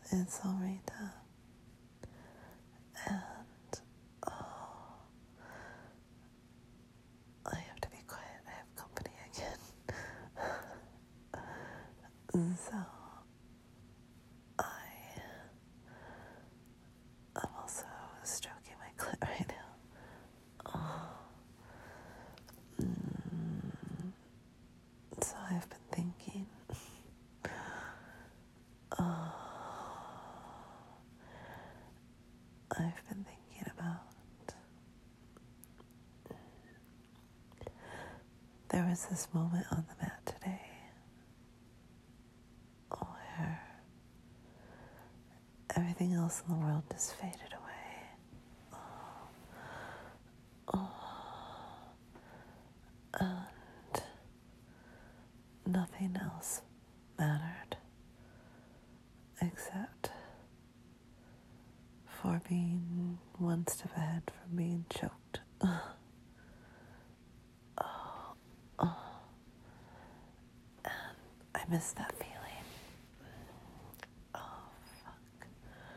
It's Alrita. And I have to be quiet. I have company again. So I'm also stroking my clit right now. So I've been thinking. I've been thinking about. There was this moment on the mat today where everything else in the world just faded away. And nothing else mattered except for being one step ahead from being choked. I miss that feeling. Oh, fuck.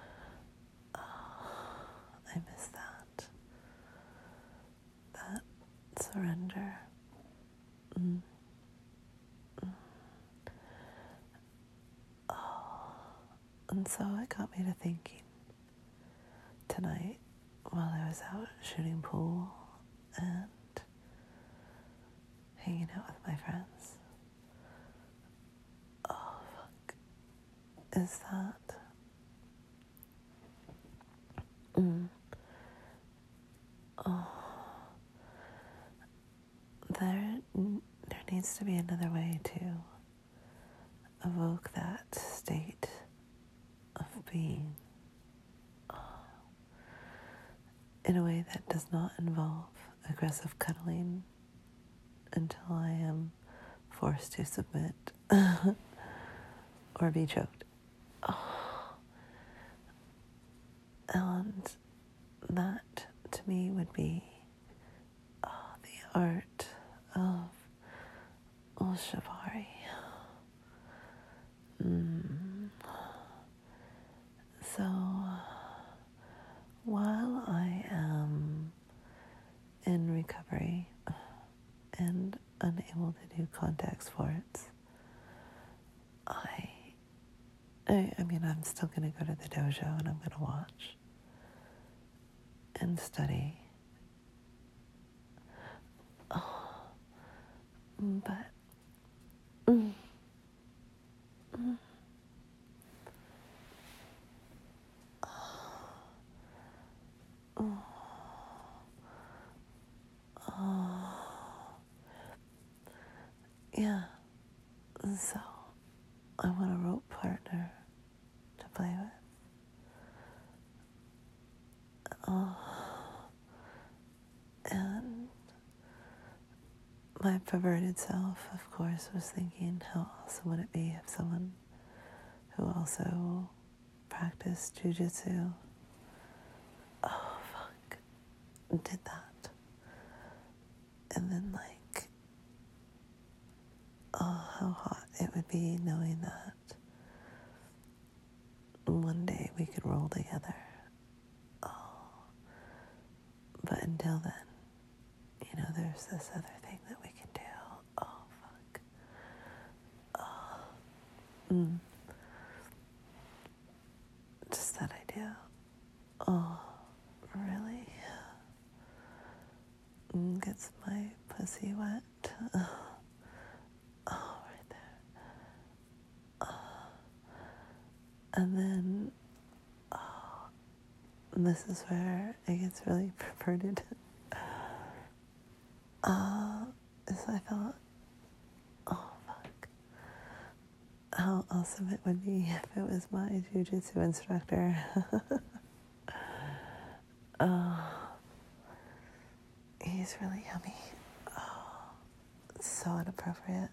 I miss that. That surrender. And so it got me to thinking tonight while I was out shooting pool and hanging out with my friends. Oh, fuck. Is that... There needs to be another way to evoke that state of being in a way that does not involve aggressive cuddling until I am forced to submit or be choked. And that, to me, would be the art of Ushibari. So, while I am in recovery and unable to do contact sports, I mean, I'm still going to go to the dojo and I'm going to watch and study. But yeah, so I want a rope partner to play with. And my perverted self, of course, was thinking, how awesome would it be if someone who also practiced jujitsu, did that. And then, how hot it would be knowing that one day we could roll together. But until then, there's this other thing that we can do. Oh, fuck. Just that idea. Oh, really? Gets my pussy wet. Right there. And then, this is where it gets really perverted. Is I thought, oh, fuck. How awesome it would be if it was my jujitsu instructor. He's really yummy. It's so inappropriate.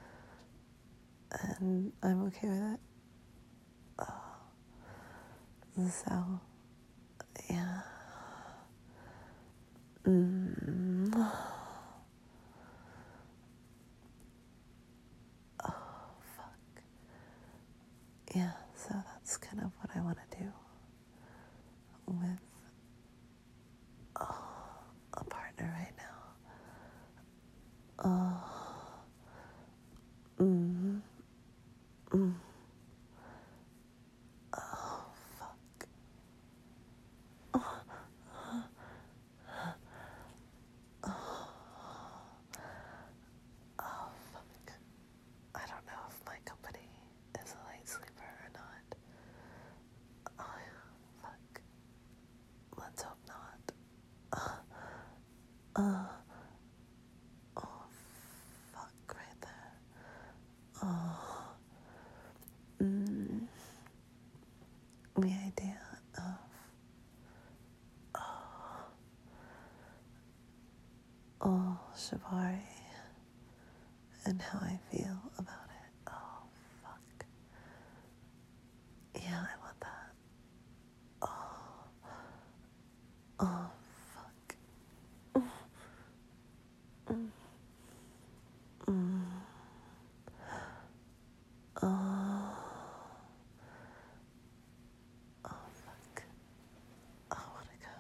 And I'm okay with it. So, yeah. Oh, fuck. Yeah, so that's kind of what partner right now. Mm, mm. Oh, fuck. Oh, fuck. I don't know if my company is a light sleeper or not. Oh, fuck. Let's hope not. Oh, fuck, right there. Oh, the idea of, Shibari and how I feel about it. Oh, fuck. Yeah, I want that. Oh, fuck. Oh, fuck. I wanna go.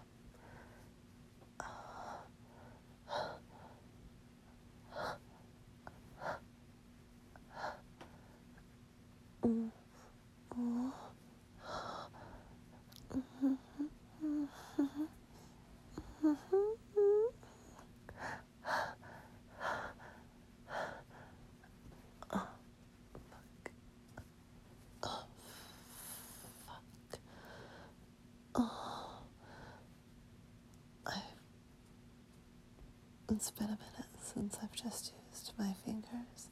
It's been a minute since I've just used my fingers.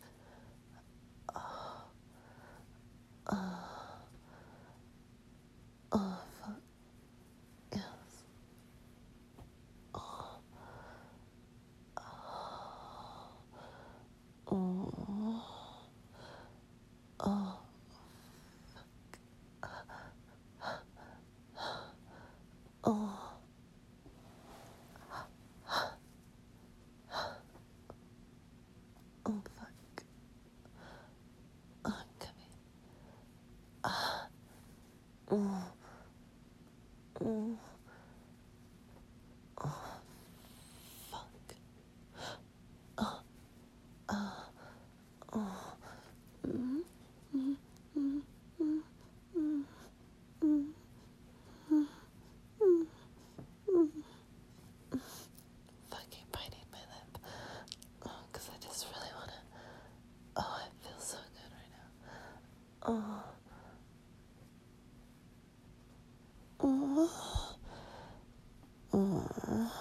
Oh, fuck. Yes. Oh. Oh. Oh. Oh, fuck. I'm coming. Oh. Oh. Fuck. Fucking biting my lip. Oh, because I just really want to. Oh, it feels so good right now. Oh. Oh. Oh.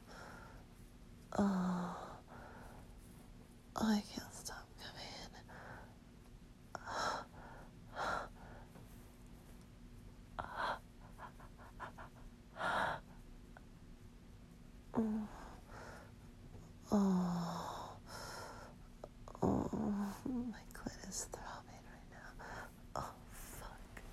Oh. I can't stop coming. Oh. Oh. My clit is throbbing right now. Oh, fuck.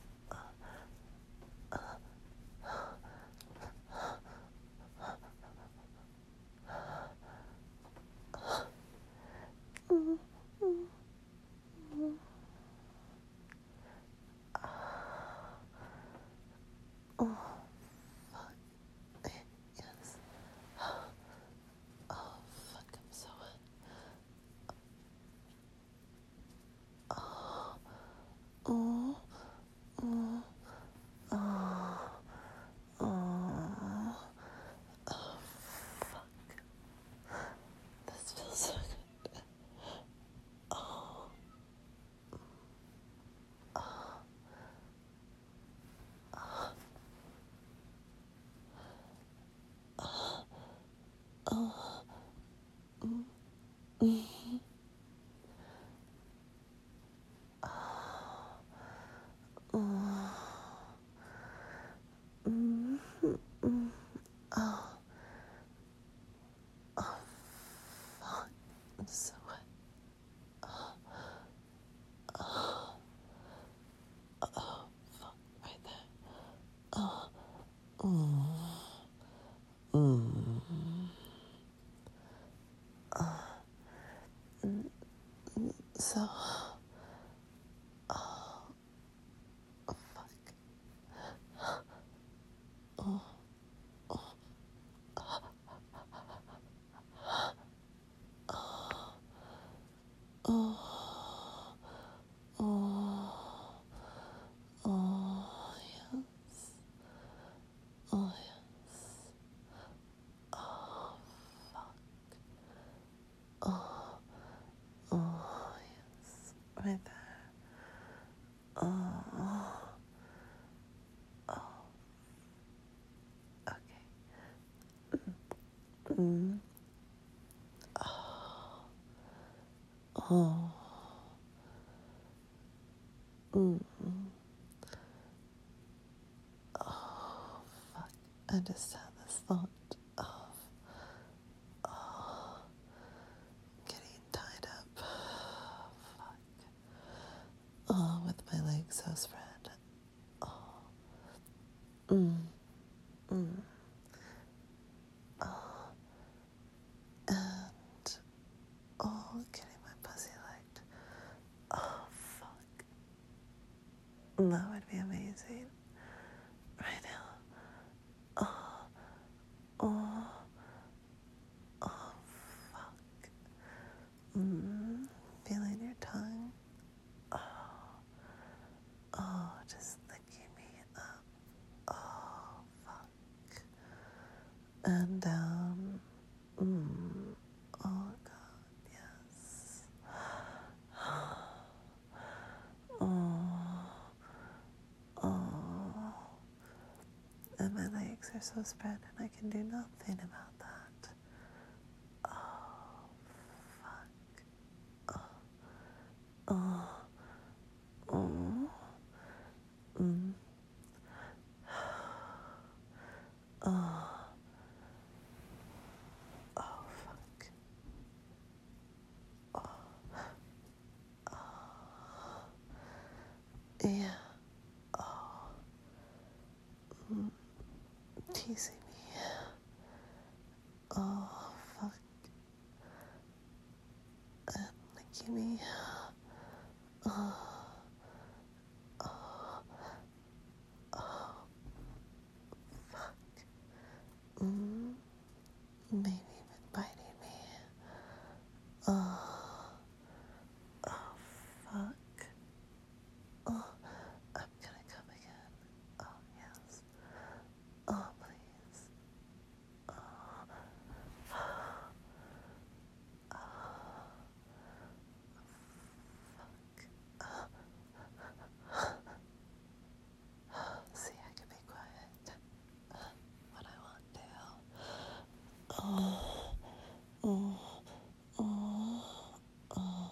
Yes. Oh, fuck, I'm so wet. Oh. Oh. Oh. Oh. Oh, fuck. This feels so good. Oh. I'm so wet. Fuck, right there. So, fuck. Oh, oh, oh, yes. Oh, yes. Oh, fuck. Oh, oh, yes. Right there. Oh, oh, okay. Mm. Oh, oh. Mm. Oh, fuck. I just had this thought of getting tied up. Fuck. Oh, with my legs so spread. Oh. Mm. Mm. Oh. And, oh, getting my pussy licked. Oh, fuck. That would be amazing. Right now. Oh. Oh. Oh, fuck. Feeling your tongue. Oh. Oh, just licking me up. Oh, fuck. And down. Oh, God, yes. Oh. Oh. And my legs are so spread and I can do nothing about that. Oh, fuck. Oh. Oh. Mm. Oh. Oh, fuck. Yeah. Oh. Teasing me. Oh, fuck. And licking me. Oh. Oh. Oh. Fuck. Maybe even biting me. Oh. Oh, fuck. Oh. I'm gonna come again. Oh, yes. Oh, please. See, I can be quiet when I want to. Oh, oh, oh, oh,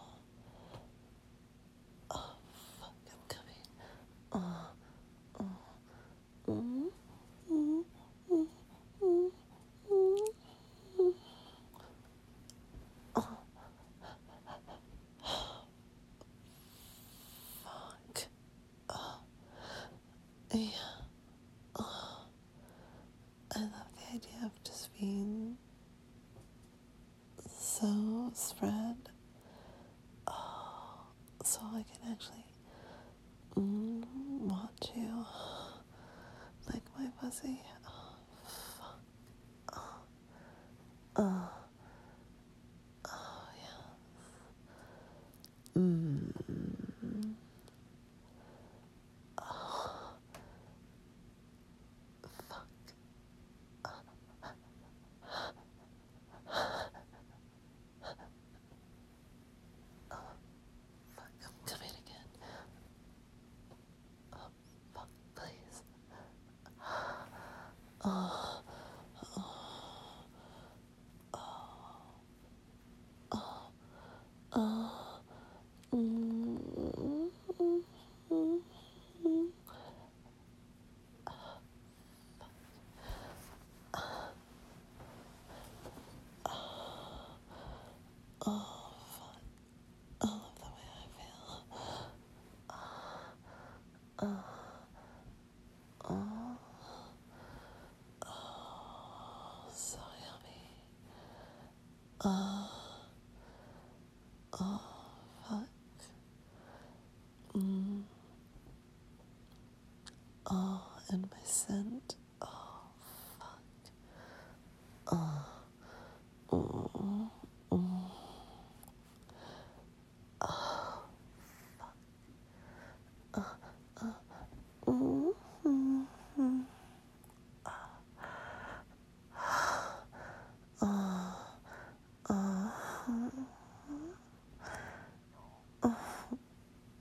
oh, fuck, I'm coming. Oh, oh, mm, mm, mm, mm, mm, mm. Oh, fuck. Oh, yeah. Oh, I love the idea of just being so spread. Oh, so I can actually watch you like my pussy. Oh, fuck. Oh, oh, yeah. Fuck. Fuck, I'm coming again. Oh, fuck, please. Oh, oh, mm, mm, mm, mm, mm. Oh, fuck. I love the way I feel. Oh, oh, oh, so yummy. Oh, oh, fuck. Oh, and my scent. Oh, fuck. Oh, oh, oh.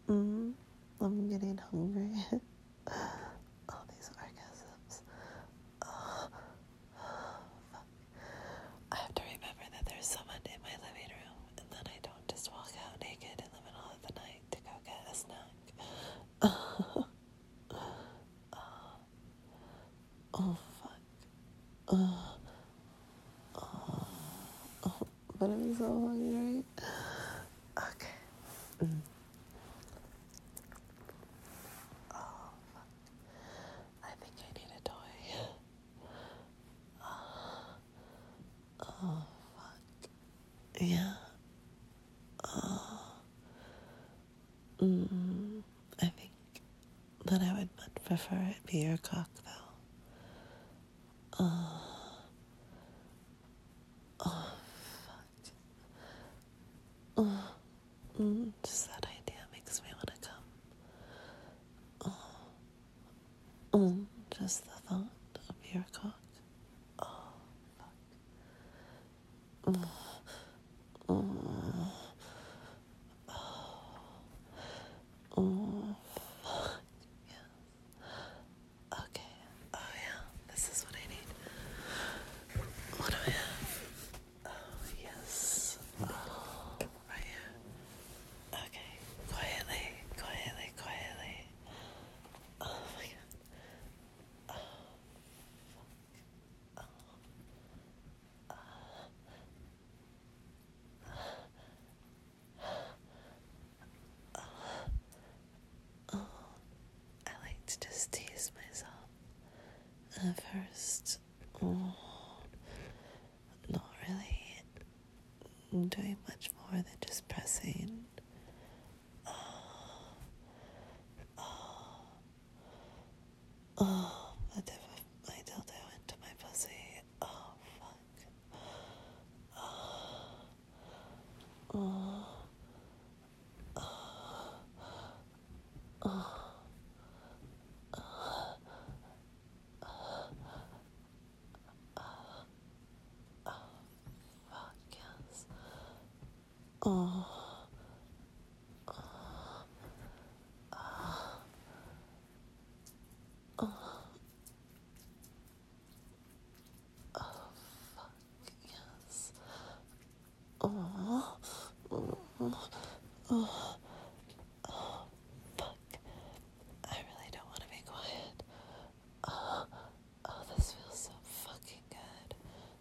I'm getting hungry. All these orgasms. Oh, fuck. I have to remember that there's someone in my living room, and then I don't just walk out naked in the middle of the night to go get a snack. Oh, fuck. But I'm so hungry. Okay. Oh, fuck. I think I need a toy. Oh, fuck. Yeah. I think that I would much prefer it be your cock, though. Just that idea makes me want to come. Just the thought of your cock. Oh, fuck. Fuck. Yeah. Okay. Oh, yeah. This is what I need. What do I have? Oh, yes. Oh, right here. Okay. Quietly. Oh, my God. I like to just tease myself at first. Not really doing much more than just pressing. The tip of my dildo into my pussy. Oh, fuck. Fuck, yes. Oh, yes. Oh, fuck. I really don't want to be quiet. Oh, this feels so fucking good.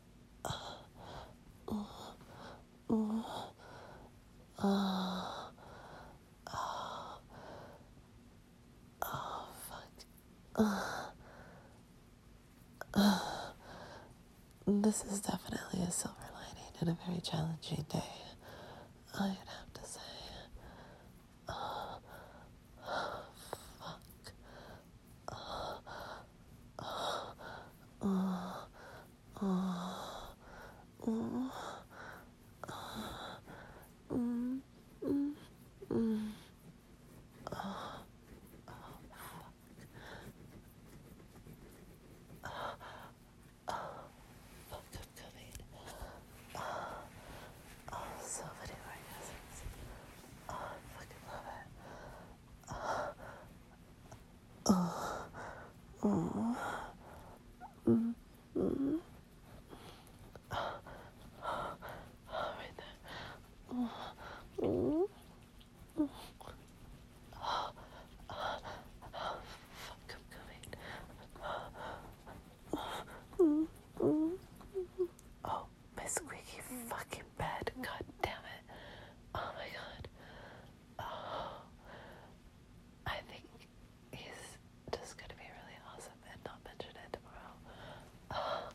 This is definitely a silver lining in a very challenging day, I'd have to say. Fuck, I'm coming. Oh, so many orgasms. Oh, I fucking love it. Oh, right there. Fuck, I'm coming. Oh, my squeaky fucking bed. God damn it. Oh my god. Oh, I think he's just gonna be really awesome and not mention it tomorrow. Oh,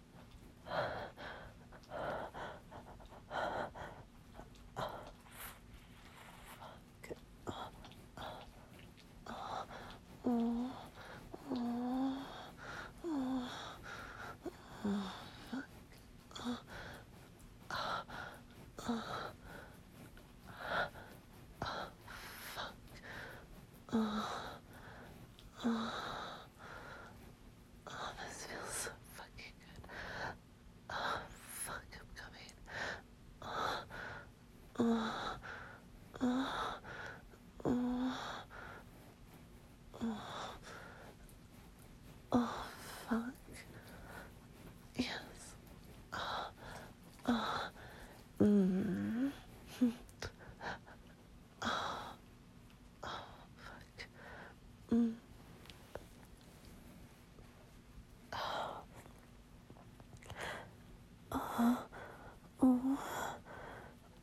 this feels so fucking good. Oh, fuck, I'm coming.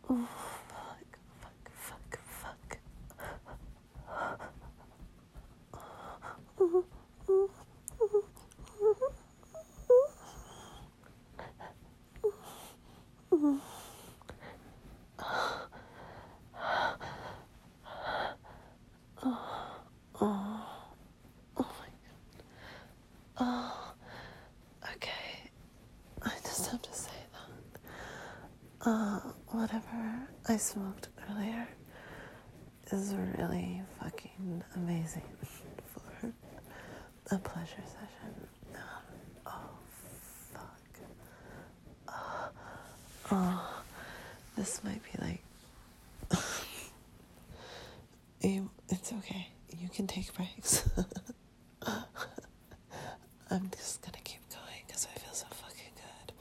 Oh, fuck, fuck, fuck, fuck. Oh, okay. I just have to say that. Whatever I smoked earlier is really fucking amazing for a pleasure session. Oh, fuck. Oh, this might be like... It's okay. You can take breaks. I'm just gonna keep going because I feel so fucking good.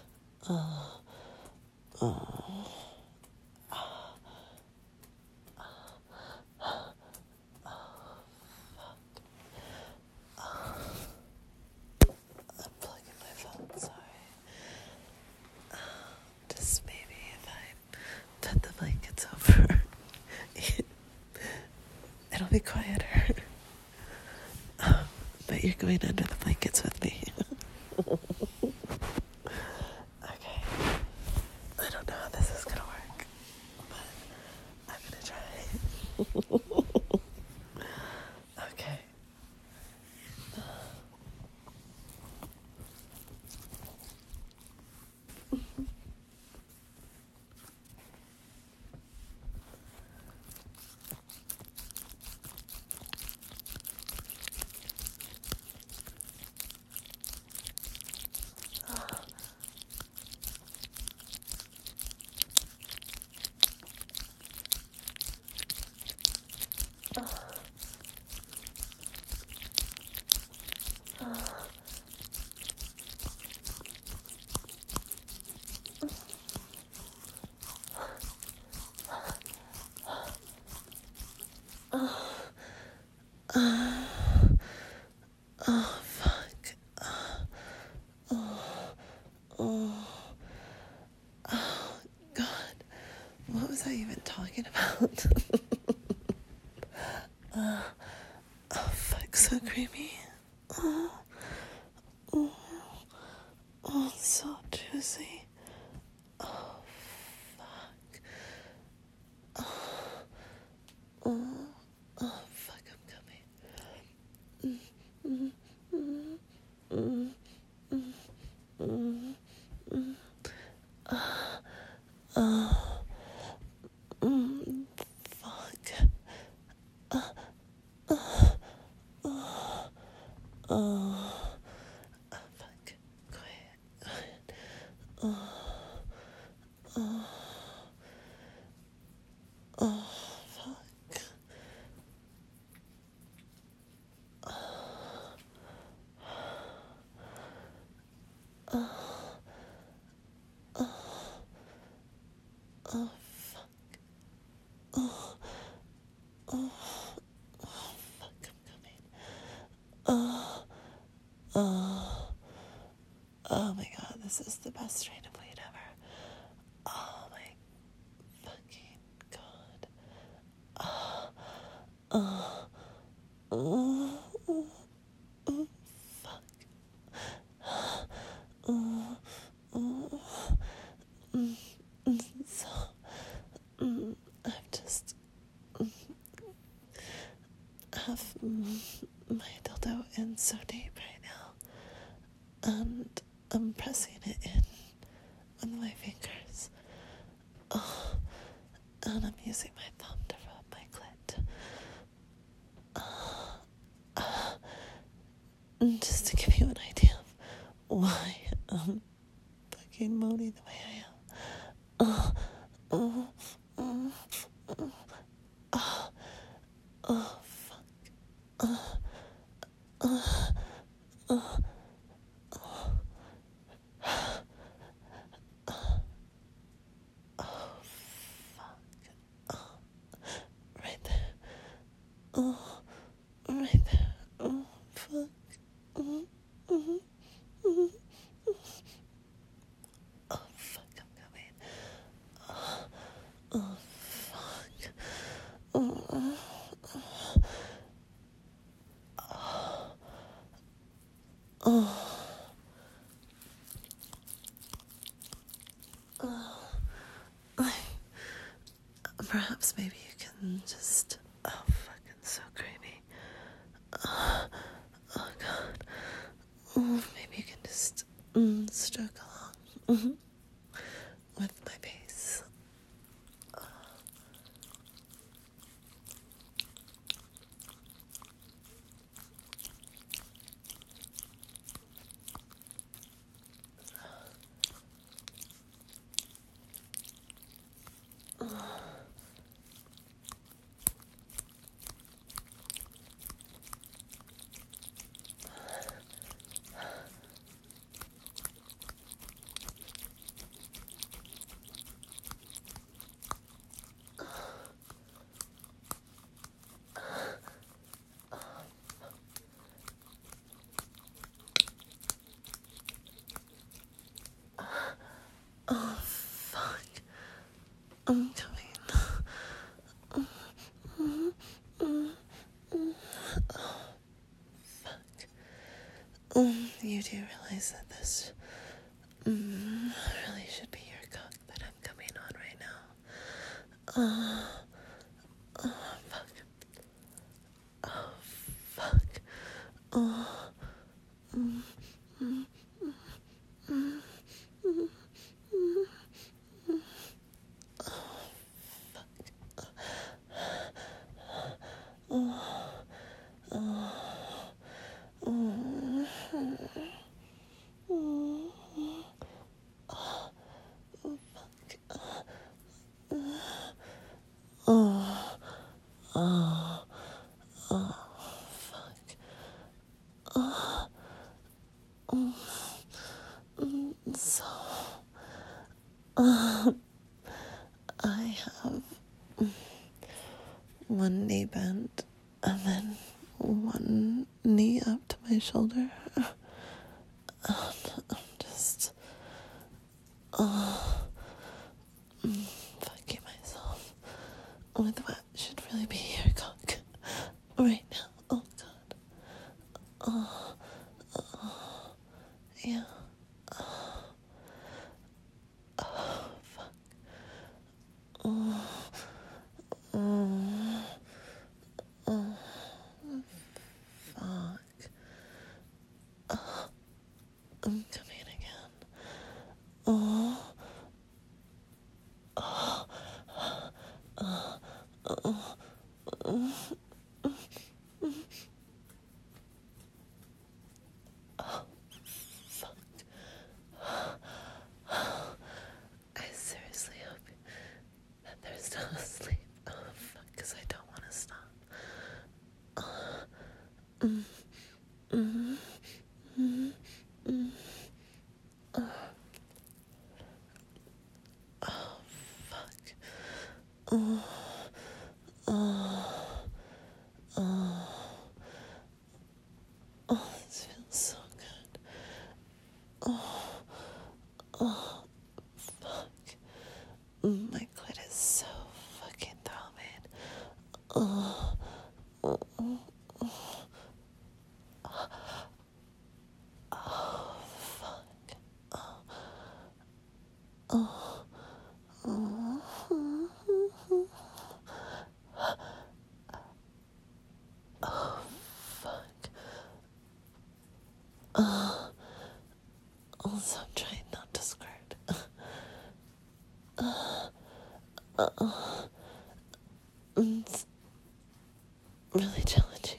I'm plugging my phone, sorry. Just maybe if I put the blankets over, it'll be quieter. But you're going under the blankets with me. Okay. I don't know how this is gonna work, but I'm gonna try. Okay. Oh, fuck. Oh, God. What was I even talking about? Oh, fuck, so creepy. Oh, so juicy. Oh, fuck. Oh, fuck, I'm coming. Fuck. Oh, fuck. Quiet. Oh, fuck. Oh, fuck. Fuck, I'm coming. Oh my God, this is the best strain of weed ever. Oh my fucking God. So, I'm just have my dildo in so deep right now, and I'm pressing it in with my fingers. Oh, and I'm using my thumb to rub my clit. And just to give you an idea of why I'm fucking moaning the way I am. Oh, right there. Oh, right there. Oh, fuck. Oh, fuck. perhaps maybe you can just, oh, fucking so creamy. Oh, God. Maybe you can just stroke along with my bass. Oh, fuck. I'm coming. You do realize that this really should be your cock that I'm coming on right now. Fuck. Oh, fuck. Oh. So, I have one knee bent and then one knee up to my shoulder. I'm just fucking myself with what should really be your cock right now. Oh, God. Yeah. Fuck. I'm coming again. I seriously hope that they're still asleep. Oh, fuck, because I don't want to stop. Oh, fuck. Oh, this feels so good. Fuck. My clit is so fucking throbbing. Also, I'm trying not to squirt. It's really challenging.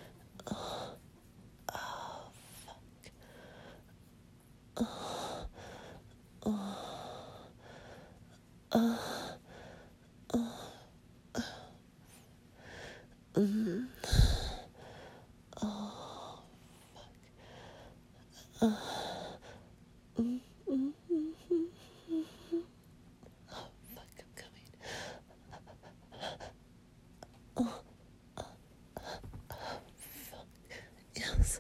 Fuck, I'm coming. Yes.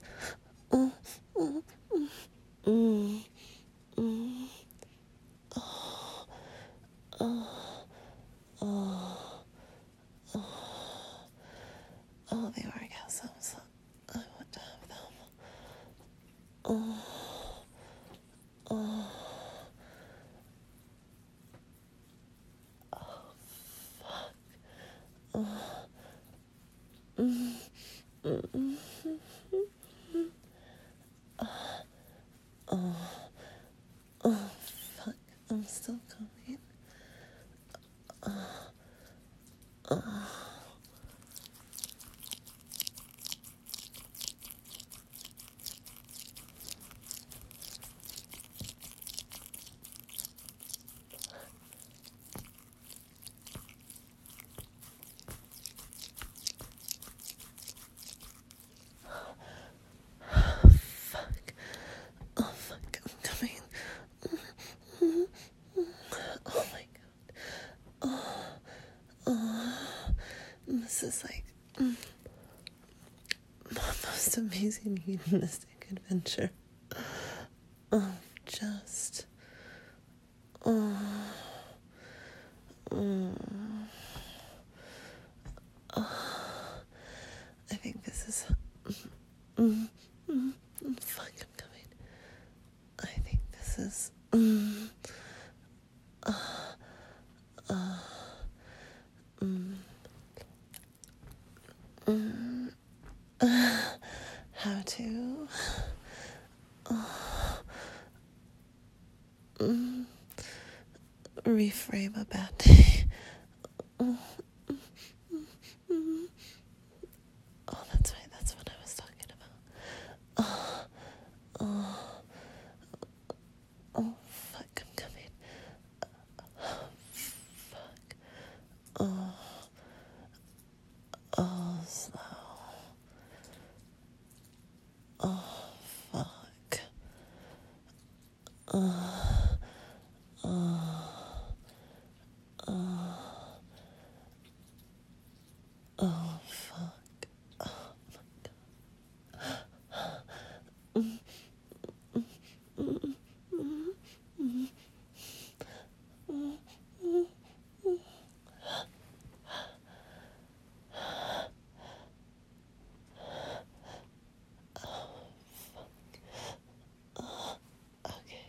Oh. Fuck. Oh, fuck. I'm coming. Oh, my God. This is like most amazing hedonistic adventure. Just. I think this is. Fuck, I'm coming. I think this is. How to reframe a bad day. Oh, that's right, that's what I was talking about. Oh, fuck, I'm coming. Fuck. Slow. Fuck. Fuck. Okay,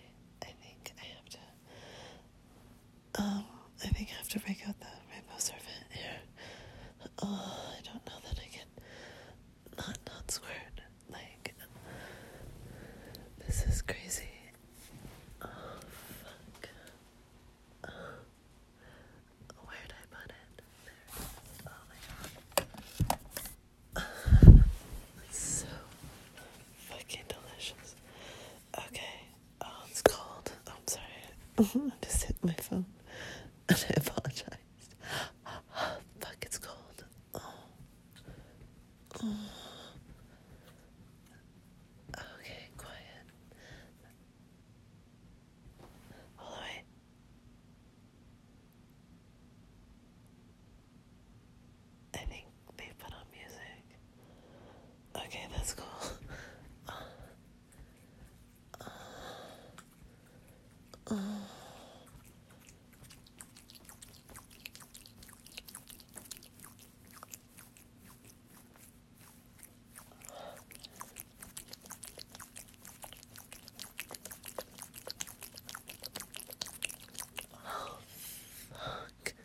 I think I have to break out the rainbow serpent here. I don't know that I can not squirt. Like, this is crazy. Oh, fuck. Where'd I put it? There. Oh my God. It's so fucking delicious. Okay. Oh, it's cold. Oh, I'm sorry. I just hit my phone. And I apologized. Fuck, it's cold. Okay, quiet. All right. I think they put on music. Okay, that's cool. Fuck.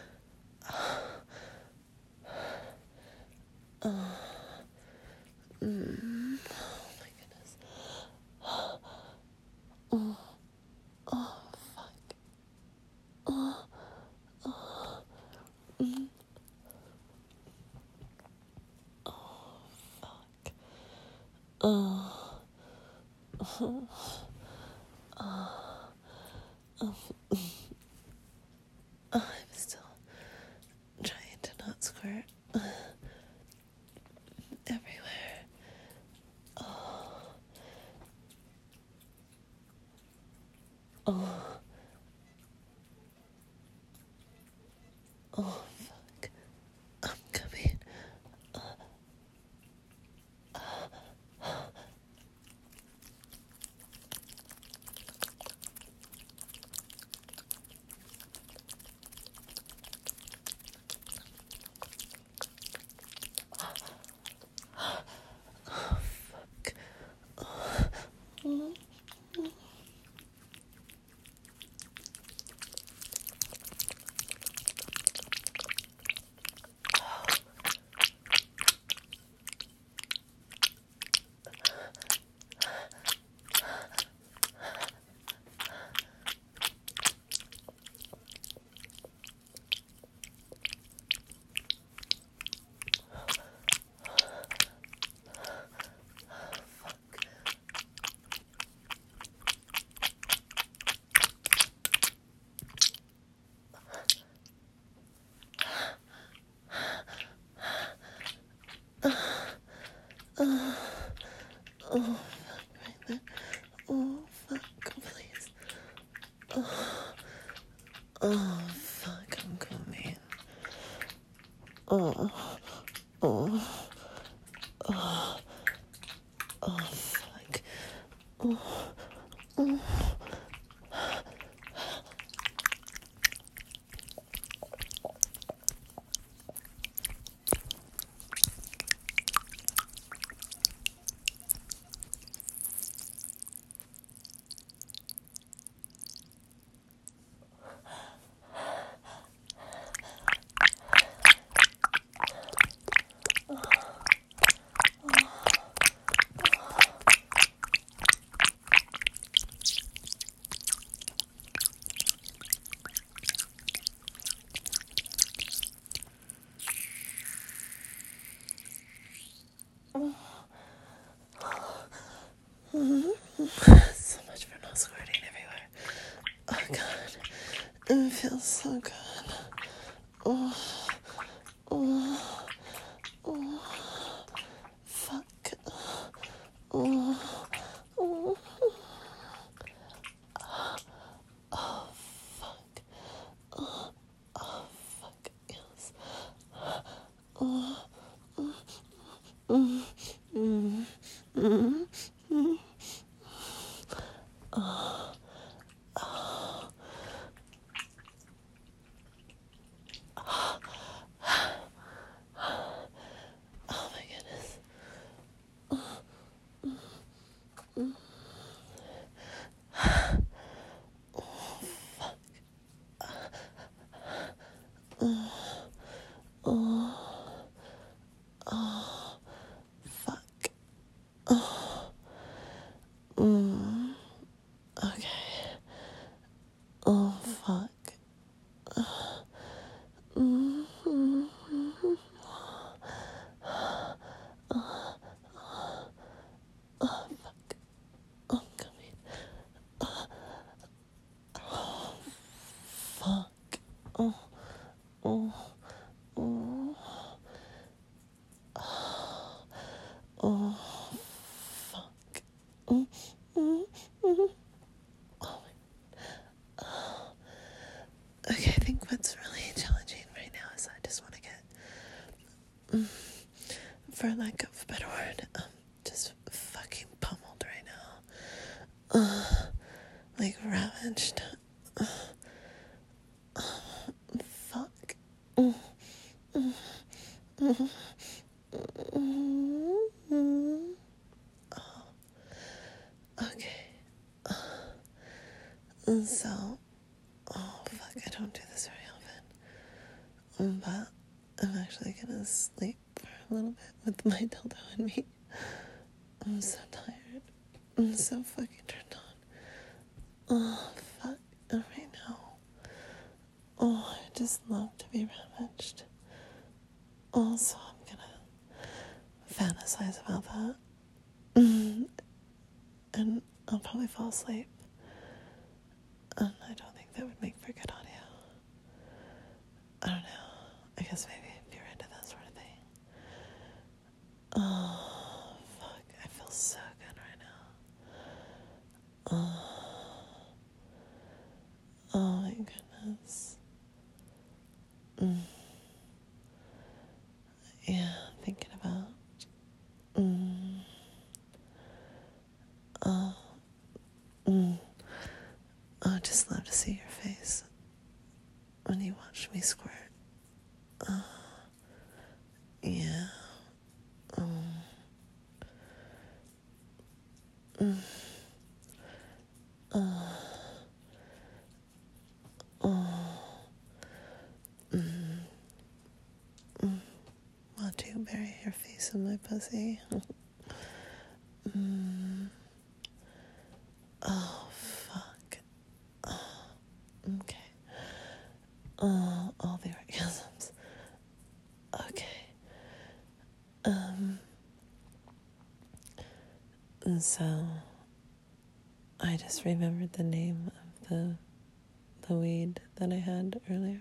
Oh my goodness. I'm still trying to not squirt everywhere. Oh, fuck. I'm coming. Oh, oh, oh, oh, fuck. Oh, oh. So much for not squirting everywhere. Oh god, it feels so good. Oh, oh, oh, fuck. Oh, oh, oh, fuck. Oh, oh, fuck, yes. Oh, mm, mm, mm, mm. Oh, oh, oh my goodness. Oh, oh, fuck. Oh, okay. Oh, fuck. Mm, mm, mm, oh, fuck. Oh, coming. Fuck. Oh, oh, oh, oh, fuck. Mm, mm, mm. Oh my. Okay, I think what's really challenging right now is I just want to get, for lack of a better word, just fucking pummeled right now. Like ravaged. Fuck. Mm, mm, mm, mm, mm. Okay. So, oh fuck, I don't do this very often. But I'm actually gonna sleep for a little bit with my dildo in me. I'm so tired. I'm so fucking turned on. Oh fuck, right now. Oh, I just love to be ravaged. Also, I'm gonna fantasize about that. And I'll probably fall asleep. And I don't think that would make for good audio. I don't know. I guess maybe if you're into that sort of thing. Oh, fuck. I feel so good right now. Oh my goodness. Yeah, thinking about. Oh, I just love to see your face when you watch me squirt. Yeah. Want to bury your face in my pussy? Oh, fuck. Okay. All the orgasms. Okay. And so I just remembered the name of the weed that I had earlier.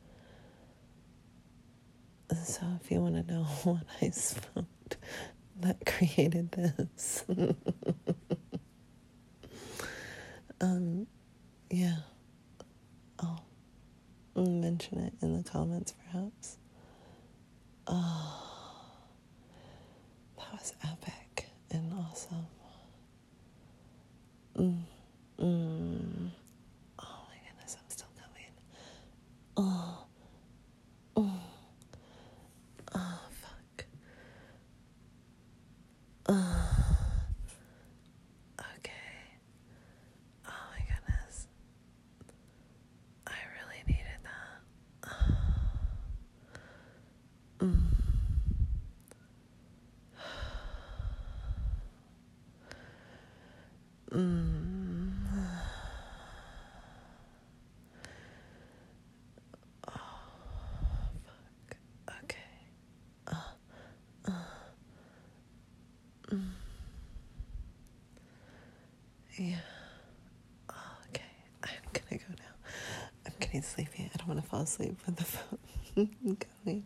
And so if you want to know what I smoked that created this, yeah, I'll mention it in the comments perhaps. Oh, that was epic and awesome. Oh my goodness, I'm still coming. Oh, fuck. Okay. Oh my goodness. I really needed that. Okay. Yeah. Okay. I'm gonna go now. I'm getting sleepy. I don't want to fall asleep with the phone going.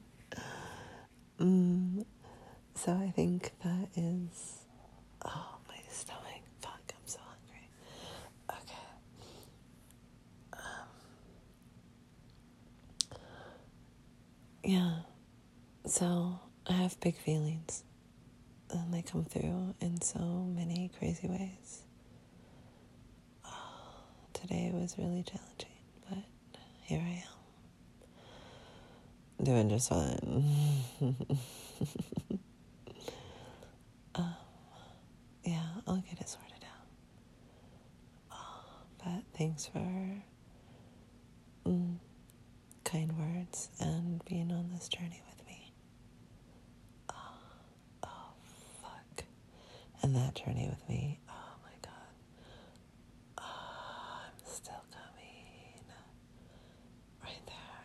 So I think that is. Oh, my stomach. Fuck, I'm so hungry. Okay. Yeah. So I have big feelings, and they come through in so many crazy ways. Today was really challenging, but here I am. Doing just fine. Yeah, I'll get it sorted out. But thanks for kind words and being on this journey with me. Oh, fuck. And that journey with me, oh my god. I'm still coming. Right there.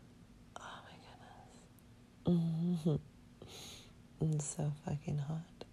Oh my goodness. It's so fucking hot.